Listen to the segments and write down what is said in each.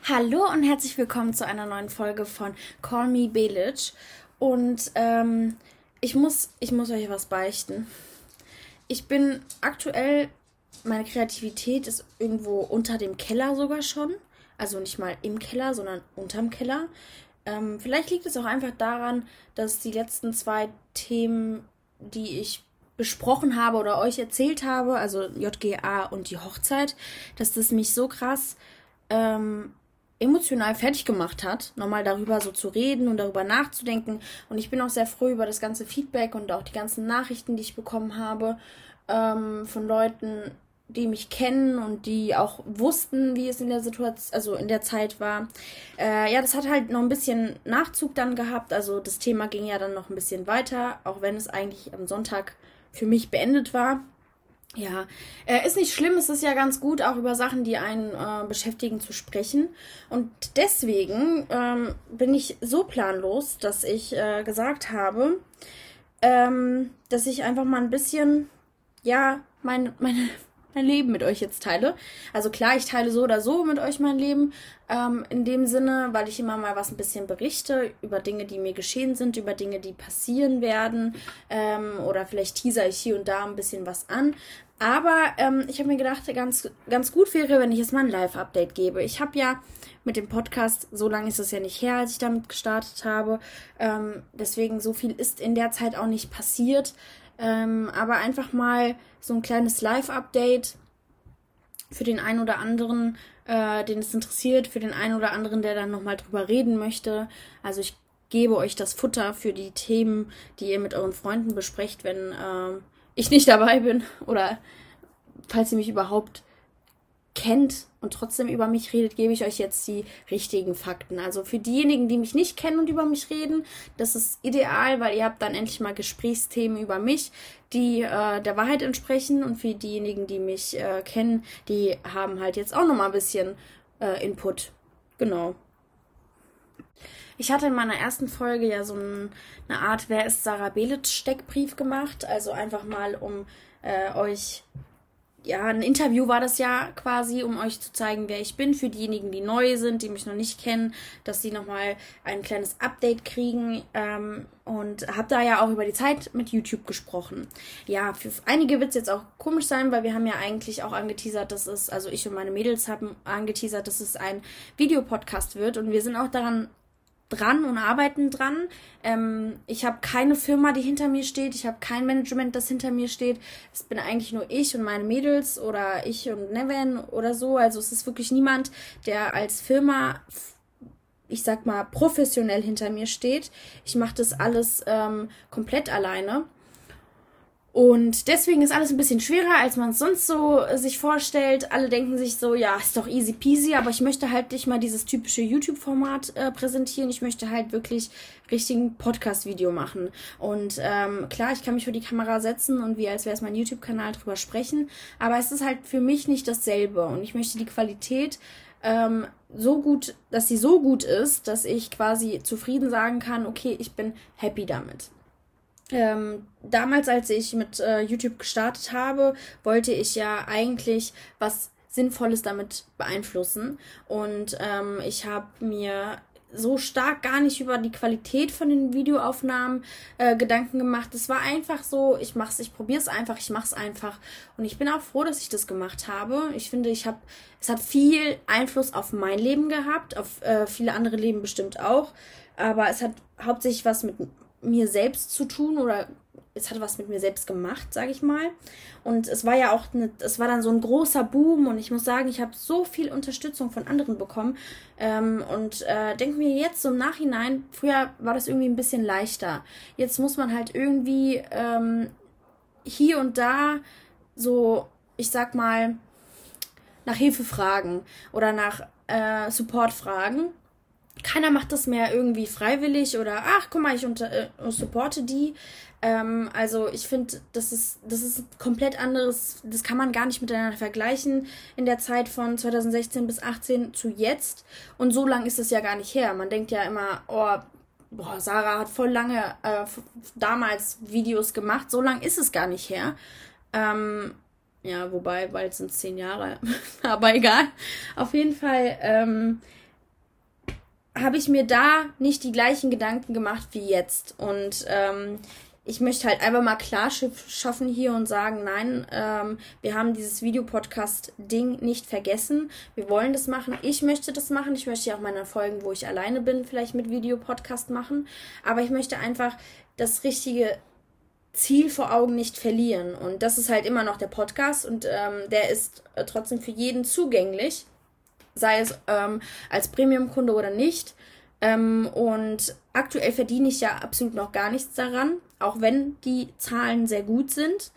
Hallo und herzlich willkommen zu einer neuen Folge von Call Me Belic. Und ich muss euch was beichten. Ich bin aktuell, meine Kreativität ist irgendwo unter dem Keller sogar schon. Also nicht mal im Keller, sondern unterm Keller. Vielleicht liegt es auch einfach daran, dass die letzten zwei Themen, die ich besprochen habe oder euch erzählt habe, also JGA und die Hochzeit, dass das mich so krass emotional fertig gemacht hat, nochmal darüber so zu reden und darüber nachzudenken. Und ich bin auch sehr froh über das ganze Feedback und auch die ganzen Nachrichten, die ich bekommen habe, von Leuten, die mich kennen und die auch wussten, wie es in der Situation, also in der Zeit war. Ja, das hat halt noch ein bisschen Nachzug dann gehabt. Also das Thema ging ja dann noch ein bisschen weiter, auch wenn es eigentlich am Sonntag für mich beendet war. Ja, ist nicht schlimm, es ist ja ganz gut, auch über Sachen, die einen beschäftigen, zu sprechen. Und deswegen bin ich so planlos, dass ich gesagt habe, dass ich einfach mal ein bisschen, ja, mein Leben mit euch jetzt teile. Also klar, ich teile so oder so mit euch mein Leben, in dem Sinne, weil ich immer mal was ein bisschen berichte über Dinge, die mir geschehen sind, über Dinge, die passieren werden, oder vielleicht teaser ich hier und da ein bisschen was an. Aber ich habe mir gedacht, ganz gut wäre, wenn ich jetzt mal ein Live-Update gebe. Ich habe ja mit dem Podcast, so lange ist es ja nicht her, als ich damit gestartet habe, deswegen so viel ist in der Zeit auch nicht passiert. Aber einfach mal so ein kleines Live-Update für den einen oder anderen, den es interessiert, für den einen oder anderen, der dann nochmal drüber reden möchte. Also ich gebe euch das Futter für die Themen, die ihr mit euren Freunden besprecht, wenn ich nicht dabei bin oder falls ihr mich überhaupt kennt und trotzdem über mich redet, gebe ich euch jetzt die richtigen Fakten. Also für diejenigen, die mich nicht kennen und über mich reden, das ist ideal, weil ihr habt dann endlich mal Gesprächsthemen über mich, die der Wahrheit entsprechen. Und für diejenigen, die mich kennen, die haben halt jetzt auch nochmal ein bisschen Input. Genau. Ich hatte in meiner ersten Folge ja so eine Art Wer ist Sarah Belic Steckbrief gemacht. Also einfach mal, um euch, ja, ein Interview war das ja quasi, um euch zu zeigen, wer ich bin. Für diejenigen, die neu sind, die mich noch nicht kennen, dass sie nochmal ein kleines Update kriegen. Und habe da ja auch über die Zeit mit YouTube gesprochen. Ja, für einige wird es jetzt auch komisch sein, weil wir haben ja eigentlich auch angeteasert, dass es, also ich und meine Mädels haben angeteasert, dass es ein Videopodcast wird. Und wir sind auch dran und arbeiten dran. Ich habe keine Firma, die hinter mir steht. Ich habe kein Management, das hinter mir steht. Es bin eigentlich nur ich und meine Mädels oder ich und Neven oder so. Also es ist wirklich niemand, der als Firma, ich sag mal, professionell hinter mir steht. Ich mache das alles komplett alleine. Und deswegen ist alles ein bisschen schwerer, als man es sonst so sich vorstellt. Alle denken sich so, ja, ist doch easy peasy, aber ich möchte halt nicht mal dieses typische YouTube-Format präsentieren. Ich möchte halt wirklich richtigen Podcast-Video machen. Und klar, ich kann mich vor die Kamera setzen und wie als wäre es mein YouTube-Kanal drüber sprechen, aber es ist halt für mich nicht dasselbe. Und ich möchte die Qualität so gut, dass sie so gut ist, dass ich quasi zufrieden sagen kann, okay, ich bin happy damit. Damals, als ich mit YouTube gestartet habe, wollte ich ja eigentlich was Sinnvolles damit beeinflussen. Und ich habe mir so stark gar nicht über die Qualität von den Videoaufnahmen Gedanken gemacht. Es war einfach so, ich probiere es einfach, ich mache es einfach. Und ich bin auch froh, dass ich das gemacht habe. Ich finde, es hat viel Einfluss auf mein Leben gehabt, auf viele andere Leben bestimmt auch. Aber es hat hauptsächlich was mit mir selbst zu tun oder es hat was mit mir selbst gemacht, sage ich mal. Und es war ja auch, es war dann so ein großer Boom und ich muss sagen, ich habe so viel Unterstützung von anderen bekommen und denke mir jetzt so im Nachhinein, früher war das irgendwie ein bisschen leichter. Jetzt muss man halt irgendwie hier und da so, ich sag mal, nach Hilfe fragen oder nach Support fragen. Keiner macht das mehr irgendwie freiwillig oder ach, guck mal, ich supporte die. Also ich finde, das ist komplett anderes, das kann man gar nicht miteinander vergleichen in der Zeit von 2016 bis 18 zu jetzt. Und so lang ist es ja gar nicht her. Man denkt ja immer, oh, boah, Sarah hat voll lange damals Videos gemacht. So lang ist es gar nicht her. Ja, wobei, bald sind es 10 Jahre. Aber egal. Auf jeden Fall, habe ich mir da nicht die gleichen Gedanken gemacht wie jetzt. Und ich möchte halt einfach mal klar schaffen hier und sagen, nein, wir haben dieses Videopodcast-Ding nicht vergessen. Wir wollen das machen. Ich möchte das machen. Ich möchte ja auch meine Folgen, wo ich alleine bin, vielleicht mit Videopodcast machen. Aber ich möchte einfach das richtige Ziel vor Augen nicht verlieren. Und das ist halt immer noch der Podcast. Und der ist trotzdem für jeden zugänglich. Sei es als Premium-Kunde oder nicht. Und aktuell verdiene ich ja absolut noch gar nichts daran, auch wenn die Zahlen sehr gut sind.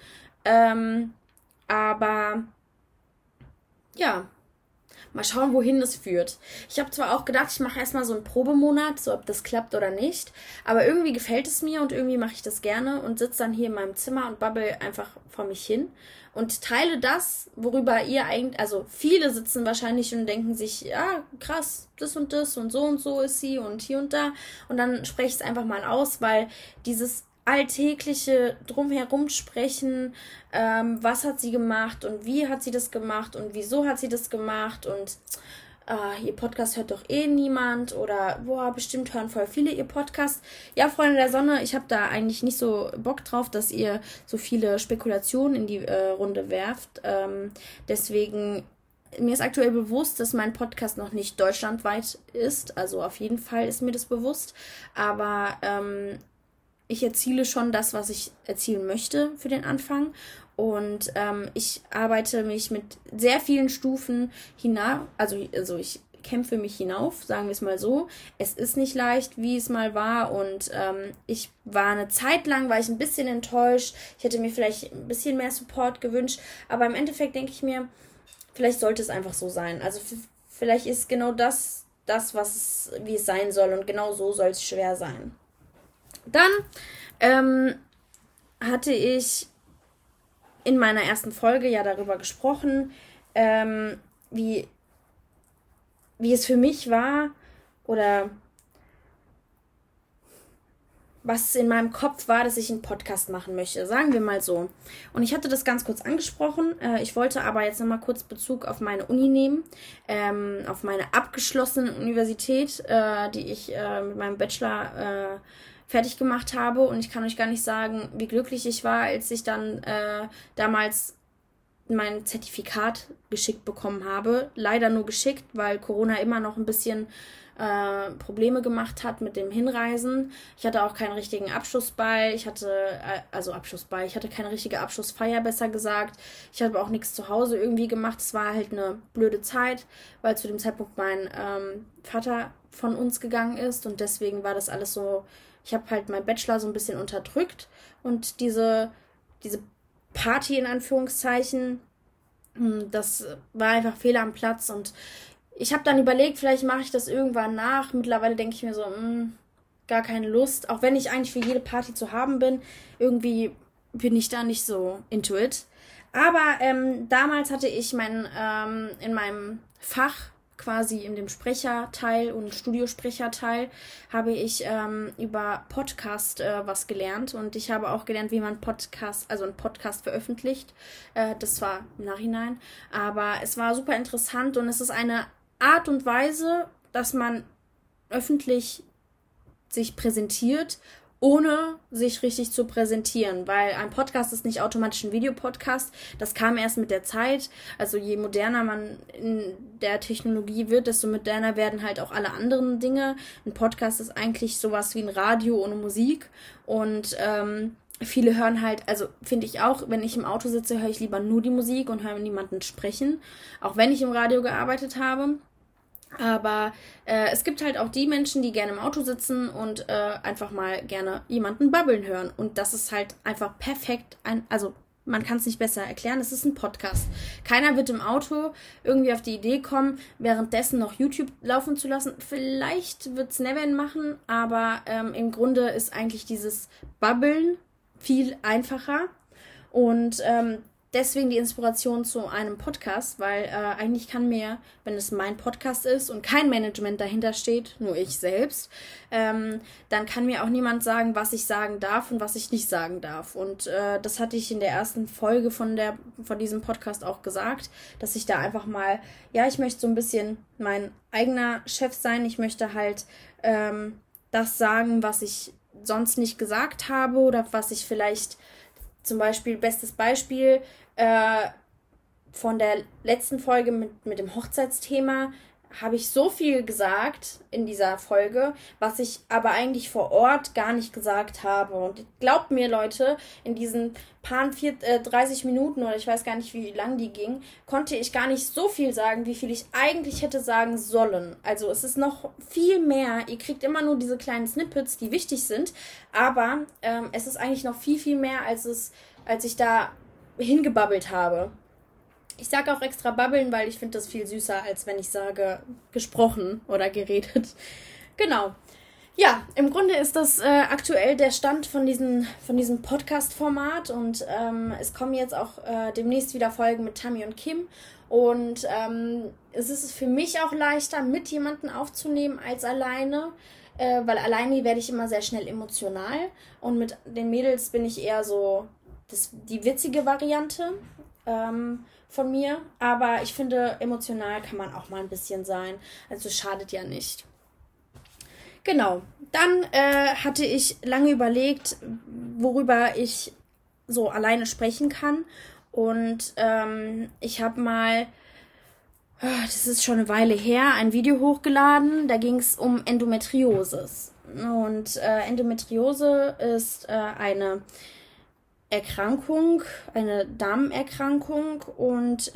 Aber ja, mal schauen, wohin es führt. Ich habe zwar auch gedacht, ich mache erstmal so einen Probemonat, so ob das klappt oder nicht. Aber irgendwie gefällt es mir und irgendwie mache ich das gerne und sitze dann hier in meinem Zimmer und babbel einfach vor mich hin. Und teile das, worüber ihr eigentlich, also viele sitzen wahrscheinlich und denken sich, ja, krass, das und so ist sie und hier und da. Und dann spreche ich es einfach mal aus, weil dieses alltägliche Drumherum sprechen, was hat sie gemacht und wie hat sie das gemacht und wieso hat sie das gemacht und ihr Podcast hört doch eh niemand oder boah, bestimmt hören voll viele ihr Podcast. Ja, Freunde der Sonne, ich habe da eigentlich nicht so Bock drauf, dass ihr so viele Spekulationen in die Runde werft. Deswegen, mir ist aktuell bewusst, dass mein Podcast noch nicht deutschlandweit ist. Also auf jeden Fall ist mir das bewusst. Aber ich erziele schon das, was ich erzielen möchte für den Anfang. Und ich arbeite mich mit sehr vielen Stufen hinauf, also ich kämpfe mich hinauf, sagen wir es mal so. Es ist nicht leicht, wie es mal war und ich war eine Zeit lang, war ich ein bisschen enttäuscht. Ich hätte mir vielleicht ein bisschen mehr Support gewünscht, aber im Endeffekt denke ich mir, vielleicht sollte es einfach so sein. Also vielleicht ist genau das, wie es sein soll und genau so soll es schwer sein. Dann hatte ich in meiner ersten Folge ja darüber gesprochen, wie es für mich war oder was in meinem Kopf war, dass ich einen Podcast machen möchte, sagen wir mal so. Und ich hatte das ganz kurz angesprochen, ich wollte aber jetzt nochmal kurz Bezug auf meine Uni nehmen, auf meine abgeschlossene Universität, die ich mit meinem Bachelor fertig gemacht habe und ich kann euch gar nicht sagen, wie glücklich ich war, als ich dann damals mein Zertifikat geschickt bekommen habe. Leider nur geschickt, weil Corona immer noch ein bisschen Probleme gemacht hat mit dem Hinreisen. Ich hatte auch keinen richtigen Abschlussball. Ich hatte keine richtige Abschlussfeier, besser gesagt. Ich habe auch nichts zu Hause irgendwie gemacht. Es war halt eine blöde Zeit, weil zu dem Zeitpunkt mein Vater von uns gegangen ist und deswegen war das alles so. Ich habe halt meinen Bachelor so ein bisschen unterdrückt und diese Party in Anführungszeichen, das war einfach Fehler am Platz und ich habe dann überlegt, vielleicht mache ich das irgendwann nach. Mittlerweile denke ich mir so, gar keine Lust. Auch wenn ich eigentlich für jede Party zu haben bin, irgendwie bin ich da nicht so into it. Aber damals hatte ich in meinem Fach quasi in dem Sprecherteil und Studiosprecherteil habe ich über Podcast was gelernt und ich habe auch gelernt, wie man einen Podcast veröffentlicht. Das war im Nachhinein, aber es war super interessant und es ist eine Art und Weise, dass man öffentlich sich präsentiert, ohne sich richtig zu präsentieren, weil ein Podcast ist nicht automatisch ein Videopodcast. Das kam erst mit der Zeit. Also je moderner man in der Technologie wird, desto moderner werden halt auch alle anderen Dinge. Ein Podcast ist eigentlich sowas wie ein Radio ohne Musik und viele hören halt, also finde ich auch, wenn ich im Auto sitze, höre ich lieber nur die Musik und höre niemanden sprechen, auch wenn ich im Radio gearbeitet habe. Aber es gibt halt auch die Menschen, die gerne im Auto sitzen und einfach mal gerne jemanden babbeln hören. Und das ist halt einfach perfekt. Also man kann es nicht besser erklären. Es ist ein Podcast. Keiner wird im Auto irgendwie auf die Idee kommen, währenddessen noch YouTube laufen zu lassen. Vielleicht wird es Nevin machen, aber im Grunde ist eigentlich dieses Babbeln viel einfacher. Und deswegen die Inspiration zu einem Podcast, weil eigentlich kann mir, wenn es mein Podcast ist und kein Management dahinter steht, nur ich selbst, dann kann mir auch niemand sagen, was ich sagen darf und was ich nicht sagen darf. Und das hatte ich in der ersten Folge von diesem Podcast auch gesagt, dass ich da einfach mal, ja, ich möchte so ein bisschen mein eigener Chef sein. Ich möchte halt das sagen, was ich sonst nicht gesagt habe oder was ich vielleicht, zum Beispiel, bestes Beispiel von der letzten Folge mit dem Hochzeitsthema, habe ich so viel gesagt in dieser Folge, was ich aber eigentlich vor Ort gar nicht gesagt habe. Und glaubt mir, Leute, in diesen 30 Minuten oder ich weiß gar nicht, wie lang die ging, konnte ich gar nicht so viel sagen, wie viel ich eigentlich hätte sagen sollen. Also es ist noch viel mehr. Ihr kriegt immer nur diese kleinen Snippets, die wichtig sind, aber es ist eigentlich noch viel, viel mehr, als ich da hingebabbelt habe. Ich sage auch extra babbeln, weil ich finde das viel süßer, als wenn ich sage gesprochen oder geredet. Genau. Ja, im Grunde ist das aktuell der Stand von diesem Podcast-Format und es kommen jetzt auch demnächst wieder Folgen mit Tammy und Kim und es ist für mich auch leichter, mit jemandem aufzunehmen als alleine, weil alleine werde ich immer sehr schnell emotional und mit den Mädels bin ich eher so die witzige Variante von mir, aber ich finde, emotional kann man auch mal ein bisschen sein, also schadet ja nicht. Genau, dann hatte ich lange überlegt, worüber ich so alleine sprechen kann und ich habe mal, das ist schon eine Weile her, ein Video hochgeladen, da ging es um Endometriosis und Endometriose ist eine Erkrankung, eine Darmerkrankung und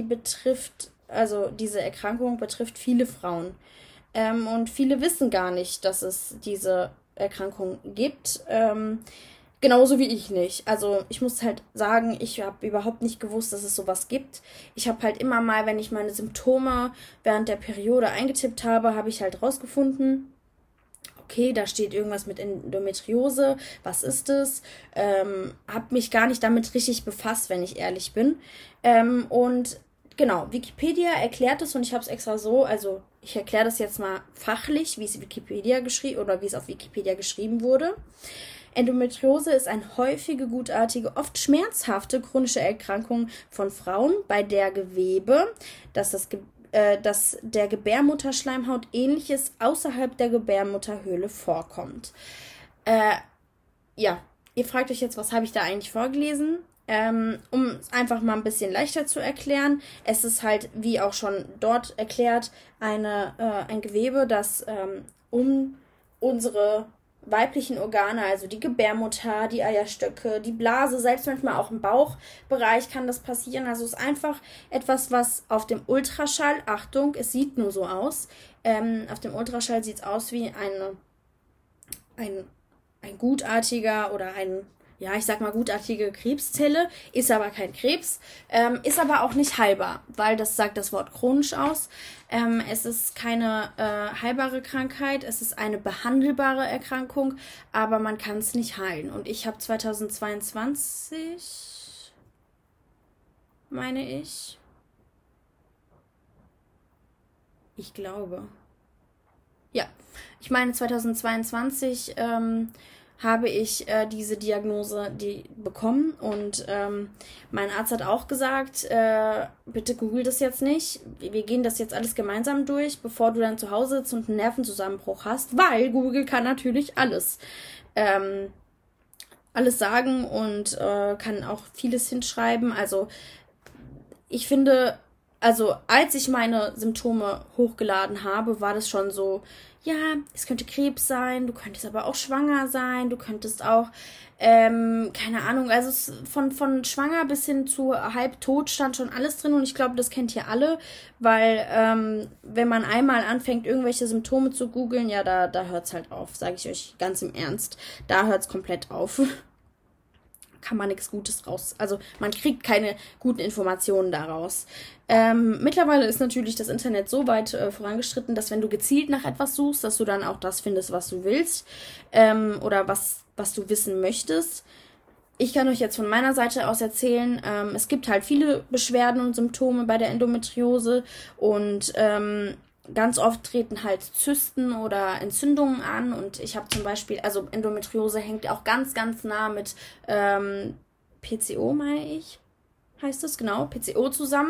diese Erkrankung betrifft viele Frauen. Und viele wissen gar nicht, dass es diese Erkrankung gibt. Genauso wie ich nicht. Also ich muss halt sagen, ich habe überhaupt nicht gewusst, dass es sowas gibt. Ich habe halt immer mal, wenn ich meine Symptome während der Periode eingetippt habe, habe ich halt rausgefunden, okay, da steht irgendwas mit Endometriose, was ist das? Habe mich gar nicht damit richtig befasst, wenn ich ehrlich bin. Und genau, Wikipedia erklärt es und ich habe es extra so, also ich erkläre das jetzt mal fachlich, wie es auf Wikipedia geschrieben wurde. Endometriose ist eine häufige, gutartige, oft schmerzhafte chronische Erkrankung von Frauen, bei der Gewebe, das der Gebärmutterschleimhaut Ähnliches außerhalb der Gebärmutterhöhle vorkommt. Ja, ihr fragt euch jetzt, was habe ich da eigentlich vorgelesen? Um es einfach mal ein bisschen leichter zu erklären, es ist halt, wie auch schon dort erklärt, ein Gewebe, das um unsere weiblichen Organe, also die Gebärmutter, die Eierstöcke, die Blase, selbst manchmal auch im Bauchbereich kann das passieren. Also es ist einfach etwas, was auf dem Ultraschall, Achtung, es sieht nur so aus, auf dem Ultraschall sieht es aus wie ein gutartiger oder gutartige Krebszelle, ist aber kein Krebs, ist aber auch nicht heilbar, weil das sagt das Wort chronisch aus. Es ist keine heilbare Krankheit, es ist eine behandelbare Erkrankung, aber man kann es nicht heilen. Und ich habe 2022, meine ich glaube, ja, ich meine 2022, habe ich diese Diagnose bekommen und mein Arzt hat auch gesagt, bitte google das jetzt nicht, wir gehen das jetzt alles gemeinsam durch, bevor du dann zu Hause sitzt und einen Nervenzusammenbruch hast, weil Google kann natürlich alles sagen und kann auch vieles hinschreiben, also ich finde, also als ich meine Symptome hochgeladen habe, war das schon so, ja, es könnte Krebs sein, du könntest aber auch schwanger sein, du könntest auch, keine Ahnung, also von schwanger bis hin zu halbtot stand schon alles drin und ich glaube, das kennt ihr alle, weil wenn man einmal anfängt, irgendwelche Symptome zu googeln, ja, da hört's halt auf, sage ich euch ganz im Ernst, da hört's komplett auf. Kann man nichts Gutes raus. Also man kriegt keine guten Informationen daraus. Mittlerweile ist natürlich das Internet so weit vorangeschritten, dass wenn du gezielt nach etwas suchst, dass du dann auch das findest, was du willst oder was du wissen möchtest. ich kann euch jetzt von meiner Seite aus erzählen, es gibt halt viele Beschwerden und Symptome bei der Endometriose und ganz oft treten halt Zysten oder Entzündungen an und ich habe zum Beispiel, also Endometriose hängt auch ganz, ganz nah mit PCO, meine ich, heißt es, genau, PCO zusammen.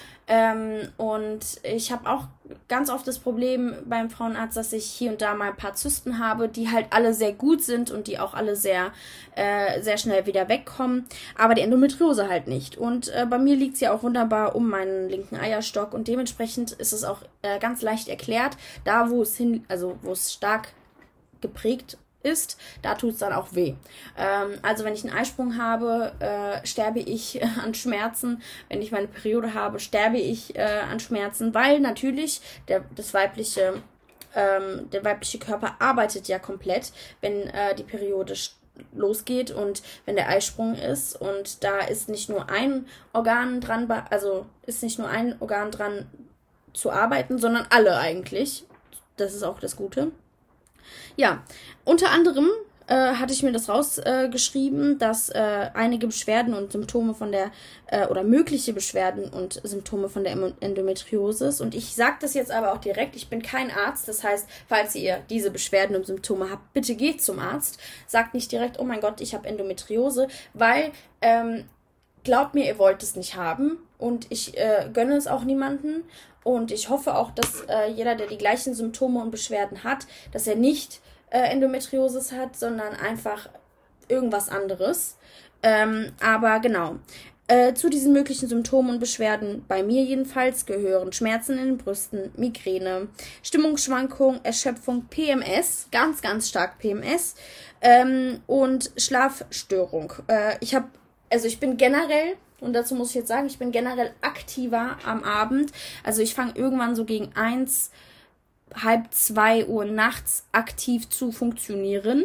Und ich habe auch ganz oft das Problem beim Frauenarzt, dass ich hier und da mal ein paar Zysten habe, die halt alle sehr gut sind und die auch alle sehr, sehr schnell wieder wegkommen, aber die Endometriose halt nicht. Und bei mir liegt sie auch wunderbar um meinen linken Eierstock und dementsprechend ist es auch ganz leicht erklärt, da wo es also wo es stark geprägt ist, da tut es dann auch weh. Also wenn ich einen Eisprung habe, sterbe ich an Schmerzen. Wenn ich meine Periode habe, sterbe ich an Schmerzen, weil natürlich der weibliche Körper arbeitet ja komplett, wenn die Periode losgeht und wenn der Eisprung ist und da ist nicht nur ein Organ dran, also ist nicht nur ein Organ dran zu arbeiten, sondern alle eigentlich. Das ist auch das Gute. Ja, unter anderem hatte ich mir das rausgeschrieben, dass einige Beschwerden und Symptome von der, oder mögliche Beschwerden und Symptome von der Endometriose ist. Und ich sage das jetzt aber auch direkt, ich bin kein Arzt, das heißt, falls ihr diese Beschwerden und Symptome habt, bitte geht zum Arzt. Sagt nicht direkt, oh mein Gott, ich habe Endometriose, weil glaubt mir, ihr wollt es nicht haben und ich gönne es auch niemanden. Und ich hoffe auch, dass jeder, der die gleichen Symptome und Beschwerden hat, dass er nicht Endometriosis hat, sondern einfach irgendwas anderes. Aber genau. Zu diesen möglichen Symptomen und Beschwerden, bei mir jedenfalls, gehören Schmerzen in den Brüsten, Migräne, Stimmungsschwankung, Erschöpfung, PMS, ganz, ganz stark PMS und Schlafstörung. Ich bin generell, und dazu muss ich jetzt sagen, ich bin generell aktiver am Abend. Also ich fange irgendwann so gegen 1, halb 2 Uhr nachts aktiv zu funktionieren.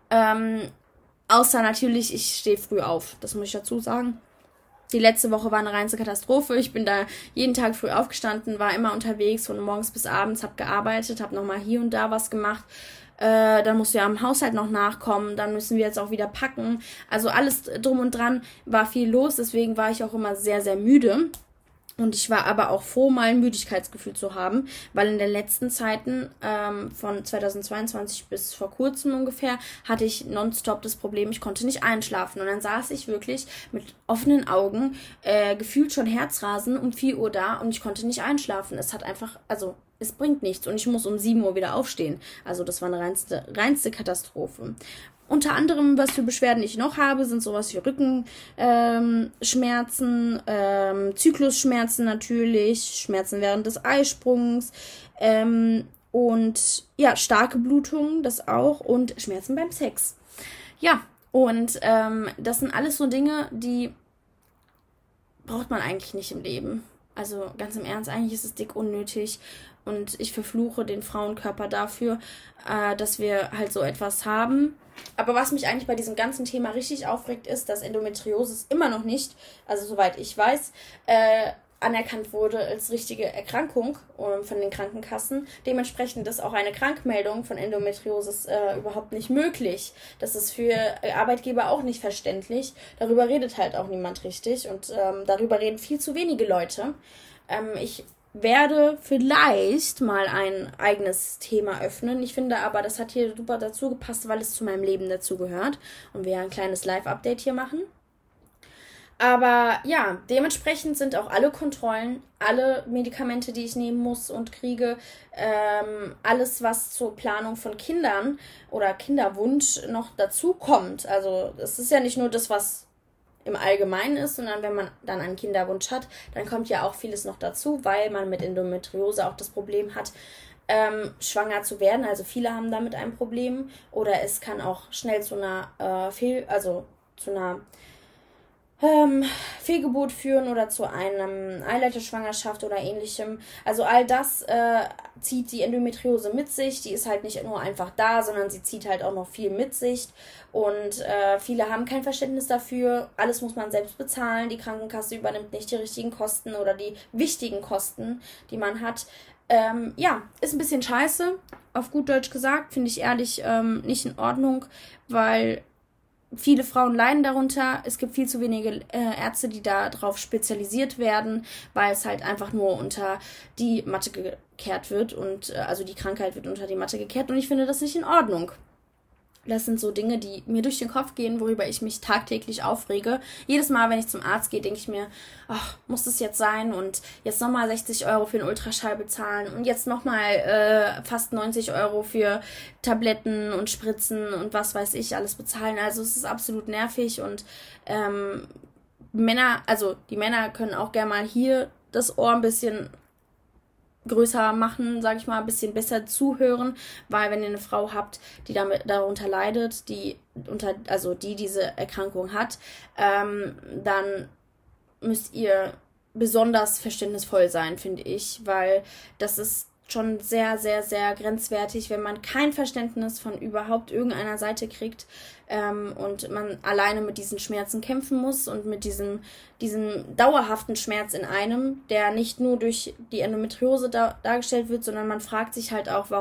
Außer natürlich, ich stehe früh auf. Das muss ich dazu sagen. Die letzte Woche war eine reinste Katastrophe. Ich bin da jeden Tag früh aufgestanden, war immer unterwegs von morgens bis abends, habe gearbeitet, habe nochmal hier und da was gemacht. Dann musst du ja am Haushalt noch nachkommen, dann müssen wir jetzt auch wieder packen. Also alles drum und dran war viel los, deswegen war ich auch immer sehr, sehr müde. Und ich war aber auch froh, mal ein Müdigkeitsgefühl zu haben, weil in den letzten Zeiten von 2022 bis vor kurzem ungefähr hatte ich nonstop das Problem, ich konnte nicht einschlafen. Und dann saß ich wirklich mit offenen Augen, gefühlt schon Herzrasen um 4 Uhr da und ich konnte nicht einschlafen. Es hat einfach, also es bringt nichts und ich muss um 7 Uhr wieder aufstehen. Also das war eine reinste Katastrophe. Unter anderem, was für Beschwerden ich noch habe, sind sowas wie Rückenschmerzen, Zyklusschmerzen natürlich, Schmerzen während des Eisprungs und ja, starke Blutungen, das auch und Schmerzen beim Sex. Ja, und das sind alles so Dinge, die braucht man eigentlich nicht im Leben. Also ganz im Ernst, eigentlich ist es dick unnötig und ich verfluche den Frauenkörper dafür, dass wir halt so etwas haben. Aber was mich eigentlich bei diesem ganzen Thema richtig aufregt, ist, dass Endometriose immer noch nicht, also soweit ich weiß, anerkannt wurde als richtige Erkrankung von den Krankenkassen. Dementsprechend ist auch eine Krankmeldung von Endometriose überhaupt nicht möglich. Das ist für Arbeitgeber auch nicht verständlich. Darüber redet halt auch niemand richtig und darüber reden viel zu wenige Leute. Ich werde vielleicht mal ein eigenes Thema öffnen. Ich finde aber, das hat hier super dazu gepasst, weil es zu meinem Leben dazu gehört und wir ein kleines Live-Update hier machen. Aber ja, dementsprechend sind auch alle Kontrollen, alle Medikamente, die ich nehmen muss und kriege, alles, was zur Planung von Kindern oder Kinderwunsch noch dazu kommt. Also es ist ja nicht nur das, was im Allgemeinen ist, sondern wenn man dann einen Kinderwunsch hat, dann kommt ja auch vieles noch dazu, weil man mit Endometriose auch das Problem hat, schwanger zu werden. Also viele haben damit ein Problem oder es kann auch schnell zu einer Fehlgeburt führen oder zu einem Eileiterschwangerschaft oder ähnlichem. Also all das zieht die Endometriose mit sich. Die ist halt nicht nur einfach da, sondern sie zieht halt auch noch viel mit sich. Und viele haben kein Verständnis dafür. Alles muss man selbst bezahlen. Die Krankenkasse übernimmt nicht die richtigen Kosten oder die wichtigen Kosten, die man hat. Ja, ist ein bisschen scheiße. Auf gut Deutsch gesagt, finde ich ehrlich nicht in Ordnung, weil viele Frauen leiden darunter. Es gibt viel zu wenige Ärzte, die darauf spezialisiert werden, weil es halt einfach nur unter die Matte gekehrt wird und also die Krankheit wird unter die Matte gekehrt und ich finde das nicht in Ordnung. Das sind so Dinge, die mir durch den Kopf gehen, worüber ich mich tagtäglich aufrege. Jedes Mal, wenn ich zum Arzt gehe, denke ich mir, ach, muss das jetzt sein? Und jetzt nochmal 60 Euro für den Ultraschall bezahlen und jetzt nochmal fast 90 Euro für Tabletten und Spritzen und was weiß ich alles bezahlen. Also es ist absolut nervig und die Männer können auch gerne mal hier das Ohr ein bisschen größer machen, sage ich mal, ein bisschen besser zuhören, weil wenn ihr eine Frau habt, die darunter leidet, die diese Erkrankung hat, dann müsst ihr besonders verständnisvoll sein, finde ich, weil das ist schon sehr, sehr, sehr grenzwertig, wenn man kein Verständnis von überhaupt irgendeiner Seite kriegt und man alleine mit diesen Schmerzen kämpfen muss und mit diesem dauerhaften Schmerz in einem, der nicht nur durch die Endometriose dargestellt wird, sondern man fragt sich halt auch,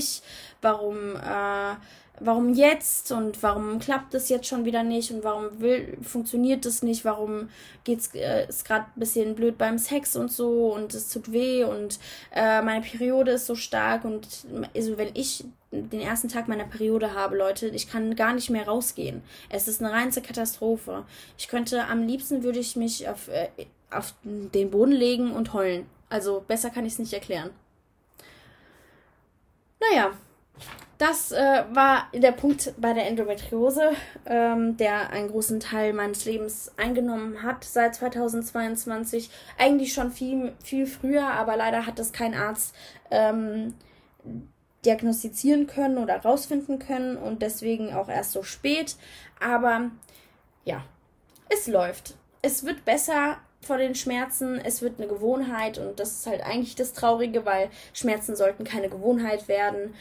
warum jetzt und warum klappt es jetzt schon wieder nicht und warum funktioniert es nicht, warum ist gerade ein bisschen blöd beim Sex und so und es tut weh und meine Periode ist so stark und also wenn ich den ersten Tag meiner Periode habe, Leute, ich kann gar nicht mehr rausgehen. Es ist eine reinste Katastrophe. Am liebsten würde ich mich auf den Boden legen und heulen. Also besser kann ich es nicht erklären. Naja, das war der Punkt bei der Endometriose, der einen großen Teil meines Lebens eingenommen hat seit 2022. Eigentlich schon viel, viel früher, aber leider hat das kein Arzt diagnostizieren können oder rausfinden können und deswegen auch erst so spät. Aber ja, es läuft. Es wird besser vor den Schmerzen, es wird eine Gewohnheit und das ist halt eigentlich das Traurige, weil Schmerzen sollten keine Gewohnheit werden.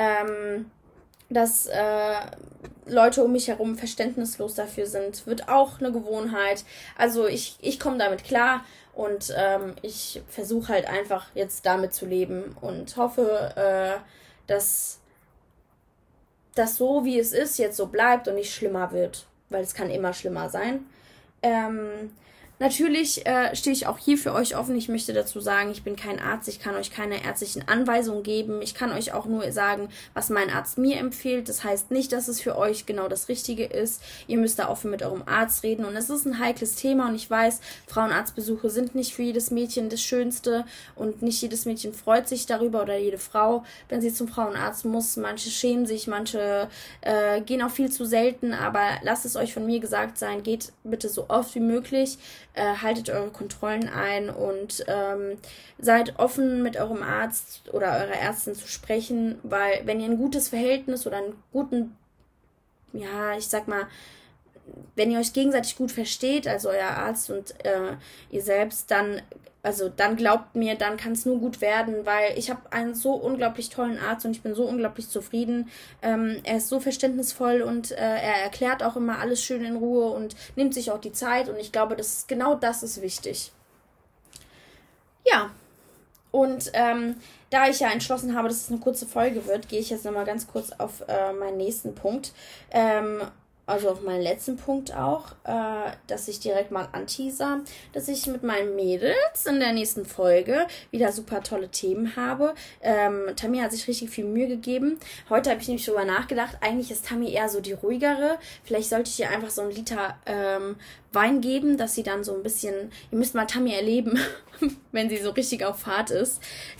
Dass Leute um mich herum verständnislos dafür sind, wird auch eine Gewohnheit. Also ich komme damit klar und ich versuche halt einfach jetzt damit zu leben und hoffe, dass das so, wie es ist, jetzt so bleibt und nicht schlimmer wird, weil es kann immer schlimmer sein. Natürlich stehe ich auch hier für euch offen. Ich möchte dazu sagen, ich bin kein Arzt, ich kann euch keine ärztlichen Anweisungen geben. Ich kann euch auch nur sagen, was mein Arzt mir empfiehlt. Das heißt nicht, dass es für euch genau das Richtige ist. Ihr müsst da offen mit eurem Arzt reden und es ist ein heikles Thema und ich weiß, Frauenarztbesuche sind nicht für jedes Mädchen das Schönste und nicht jedes Mädchen freut sich darüber oder jede Frau, wenn sie zum Frauenarzt muss. Manche schämen sich, manche gehen auch viel zu selten, aber lasst es euch von mir gesagt sein, geht bitte so oft wie möglich. Haltet eure Kontrollen ein und seid offen mit eurem Arzt oder eurer Ärztin zu sprechen, weil wenn ihr ein gutes Verhältnis oder einen guten, ja, ich sag mal, wenn ihr euch gegenseitig gut versteht, also euer Arzt und ihr selbst, dann glaubt mir, dann kann es nur gut werden, weil ich habe einen so unglaublich tollen Arzt und ich bin so unglaublich zufrieden. Er ist so verständnisvoll und er erklärt auch immer alles schön in Ruhe und nimmt sich auch die Zeit und ich glaube, genau das ist wichtig. Ja, und da ich ja entschlossen habe, dass es eine kurze Folge wird, gehe ich jetzt nochmal ganz kurz auf meinen nächsten Punkt. Also auf meinen letzten Punkt auch, dass ich direkt mal anteaser, dass ich mit meinen Mädels in der nächsten Folge wieder super tolle Themen habe. Tammy hat sich richtig viel Mühe gegeben. Heute habe ich nämlich darüber nachgedacht, eigentlich ist Tammy eher so die ruhigere. Vielleicht sollte ich ihr einfach so 1 Liter Wein geben, dass sie dann so ein bisschen, ihr müsst mal Tammy erleben, wenn sie so richtig auf Fahrt ist.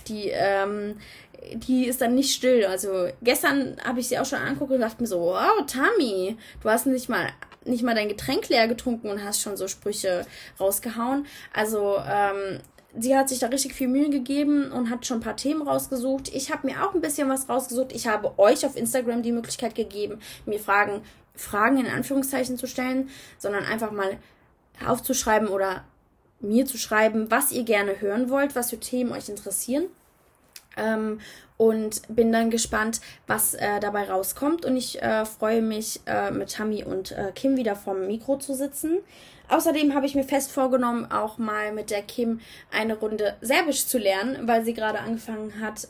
Die ist dann nicht still. Also gestern habe ich sie auch schon angeguckt und dachte mir so, wow, Tammy, du hast nicht mal dein Getränk leer getrunken und hast schon so Sprüche rausgehauen. Also sie hat sich da richtig viel Mühe gegeben und hat schon ein paar Themen rausgesucht. Ich habe mir auch ein bisschen was rausgesucht. Ich habe euch auf Instagram die Möglichkeit gegeben, mir Fragen in Anführungszeichen zu stellen, sondern einfach mal aufzuschreiben oder mir zu schreiben, was ihr gerne hören wollt, was für Themen euch interessieren. Und bin dann gespannt, was dabei rauskommt. Und ich freue mich, mit Tammy und Kim wieder vorm Mikro zu sitzen. Außerdem habe ich mir fest vorgenommen, auch mal mit der Kim eine Runde Serbisch zu lernen, weil sie gerade angefangen hat.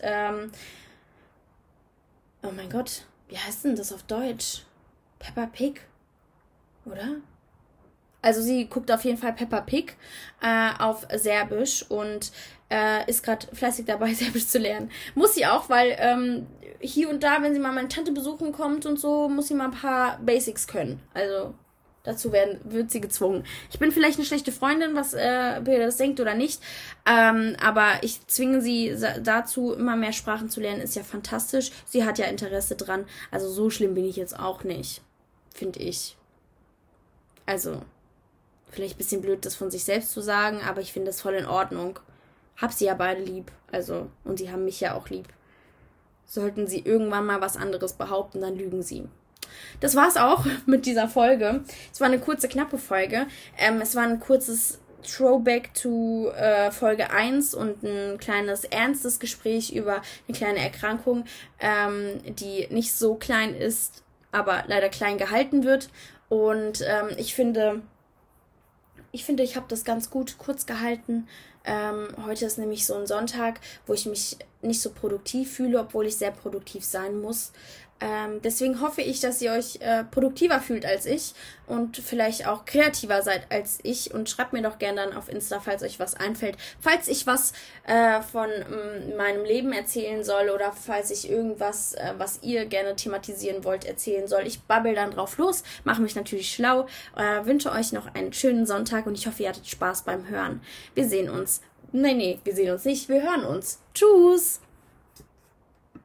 Oh mein Gott, wie heißt denn das auf Deutsch? Peppa Pig? oder? Also sie guckt auf jeden Fall Peppa Pig auf Serbisch und ist gerade fleißig dabei, Serbisch zu lernen. Muss sie auch, weil hier und da, wenn sie mal meine Tante besuchen kommt und so, muss sie mal ein paar Basics können. Also dazu wird sie gezwungen. Ich bin vielleicht eine schlechte Freundin, was wer das denkt oder nicht, aber ich zwinge sie dazu, immer mehr Sprachen zu lernen. Ist ja fantastisch. Sie hat ja Interesse dran. Also so schlimm bin ich jetzt auch nicht, finde ich. Also vielleicht ein bisschen blöd, das von sich selbst zu sagen, aber ich finde das voll in Ordnung. Hab sie ja beide lieb. Also, und sie haben mich ja auch lieb. Sollten sie irgendwann mal was anderes behaupten, dann lügen sie. Das war's auch mit dieser Folge. Es war eine kurze, knappe Folge. Es war ein kurzes Throwback to Folge 1 und ein kleines, ernstes Gespräch über eine kleine Erkrankung, die nicht so klein ist, aber leider klein gehalten wird. Und ich finde, ich habe das ganz gut kurz gehalten. Heute ist nämlich so ein Sonntag, wo ich mich nicht so produktiv fühle, obwohl ich sehr produktiv sein muss. Deswegen hoffe ich, dass ihr euch produktiver fühlt als ich und vielleicht auch kreativer seid als ich. Und schreibt mir doch gerne dann auf Insta, falls euch was einfällt. Falls ich was von meinem Leben erzählen soll oder falls ich irgendwas, was ihr gerne thematisieren wollt, erzählen soll. Ich babbel dann drauf los, mache mich natürlich schlau, wünsche euch noch einen schönen Sonntag und ich hoffe, ihr hattet Spaß beim Hören. Wir sehen uns. Nee, wir sehen uns nicht, wir hören uns. Tschüss!